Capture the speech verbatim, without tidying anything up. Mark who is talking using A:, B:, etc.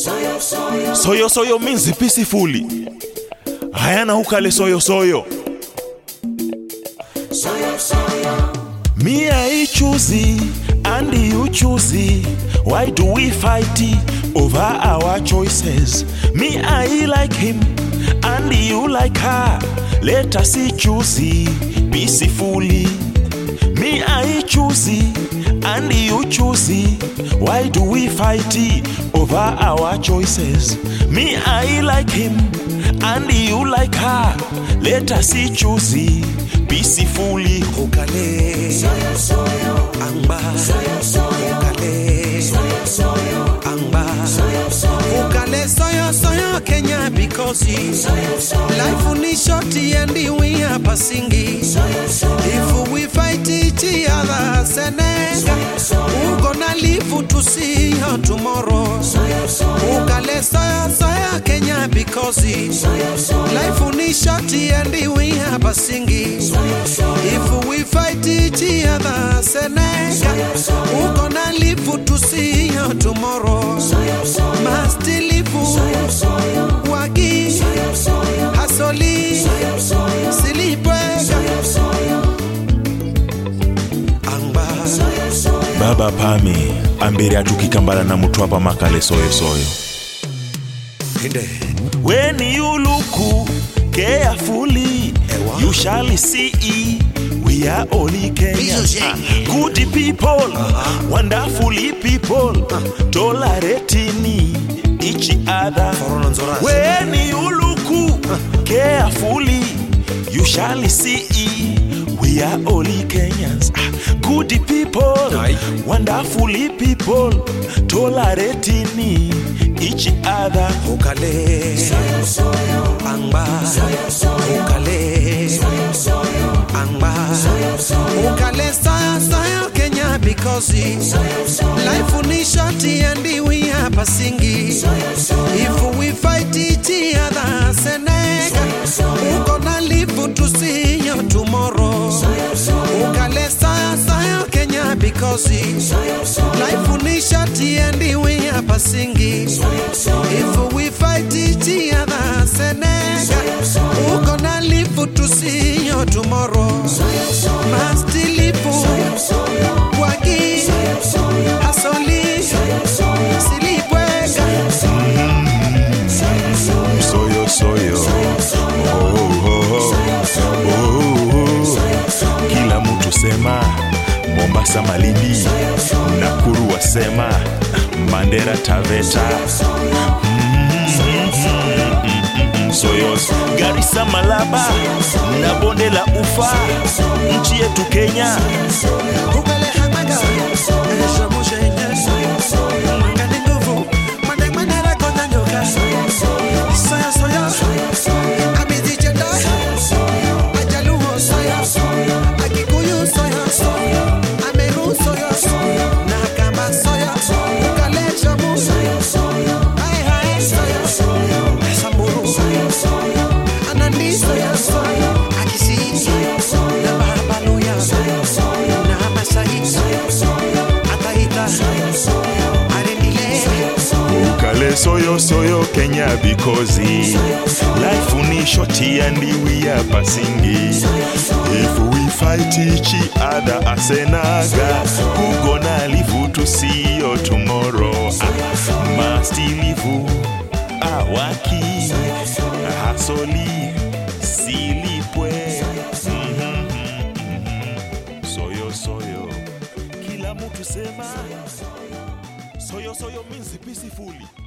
A: Soyo soyo.
B: Soyo soyo means peacefully. Hayana ukale soyo soyo.
A: Soyo soyo.
B: Me I choose and you choose. Why do we fight over our choices? Me I like him and you like her. Let us choose peacefully. Me I choose and you choose. Why do we fight over our choices? Me I like him and you like her. Let us choose peacefully.
C: Ukale
A: Soyo soyo.
C: amba
A: Soyo soyo.
C: Ukale
A: Soyo soyo.
C: amba
A: Soyo soyo.
C: Ukale soyo soyo Kenya because
A: Soyo soyo.
C: life ni short and we are passing.
A: Soyo soyo.
C: If we fight each other, Seneca, who gonna live to see her tomorrow?
A: Soyo soyo.
C: Ukale soyo soyo Kenya because
A: Soyo soyo.
C: life ni short and we are passing.
A: Soyo soyo.
C: If we fight each other, Seneca, who gonna live to see her tomorrow?
A: Soyo soyo.
C: Must live,
A: Soyo soyo.
C: wagi,
A: Soyo soyo.
C: hasoli,
A: Soyo soyo.
C: silipwega,
A: Soyo soyo.
C: amba.
A: Soyo soyo.
B: Baba Pami ambiri atukikambala na mutu hapa makale soyo soyo.
C: Hinde.
B: When you look carefully, you shall see we are only Kenyans. Ah, good people, wonderfully people, tolerating each other. When you look carefully, you shall see we are only Kenyans. Ah, good people, wonderfully people, tolerating each other.
C: Ukale
A: Soyo soyo.
C: amba.
A: Soyo soyo.
C: Ukale
A: Soyo soyo.
C: amba.
A: Soyo soyo.
C: Ukale soyo soyo Kenya because
A: Soyo soyo.
C: life ni short and we are passing.
A: Soyo soyo.
C: If we fight each other, Seneca, who gonna live to see you tomorrow?
A: Soyo soyo.
C: Ukale soyo soyo Kenya because
A: Soyo soyo.
C: life ni short and we are passing.
A: Soyo soyo.
C: If we fight each other, Seneca, who gonna live to see you tomorrow?
A: Soyo soyo.
C: Must live,
A: Soyo soyo.
C: wagi,
A: Soyo soyo.
C: hasoli,
A: Soyo soyo.
C: silipwega.
A: Soyo soyo.
B: Soyo soyo.
A: Soyo soyo.
B: Oh, oh, oh.
A: Soyo soyo.
B: Oh, oh.
A: Soyo soyo.
B: Kila mtu sema Mombasa Malindi,
A: Soyo soyo.
B: Nakuru wasema Mandera Taveta, Soyo Garissa Malaba na bonde la Ufa, nchi yetu Kenya.
C: Ukale hamaga, esho mushenye, mangani nguvu, mande manera kona nyoka. Soya soya, abidi jeda, ajaluo soya, akikuyu soya, ameru soya, nakamba soya, ukale shamu, hai hai soya, samburu, anandi soya, akisi, na babaluya, na masai, ataita, arendile.
B: Ukale soyo soyo Kenya because life ni short and we are passing. If we fight each other as Senaga, who gonna live to see you tomorrow? Ah, must live awaki hasoli silipwe. Mhm, mhm. Soyo soyo kila mtu sema soyo soyo means peacefully.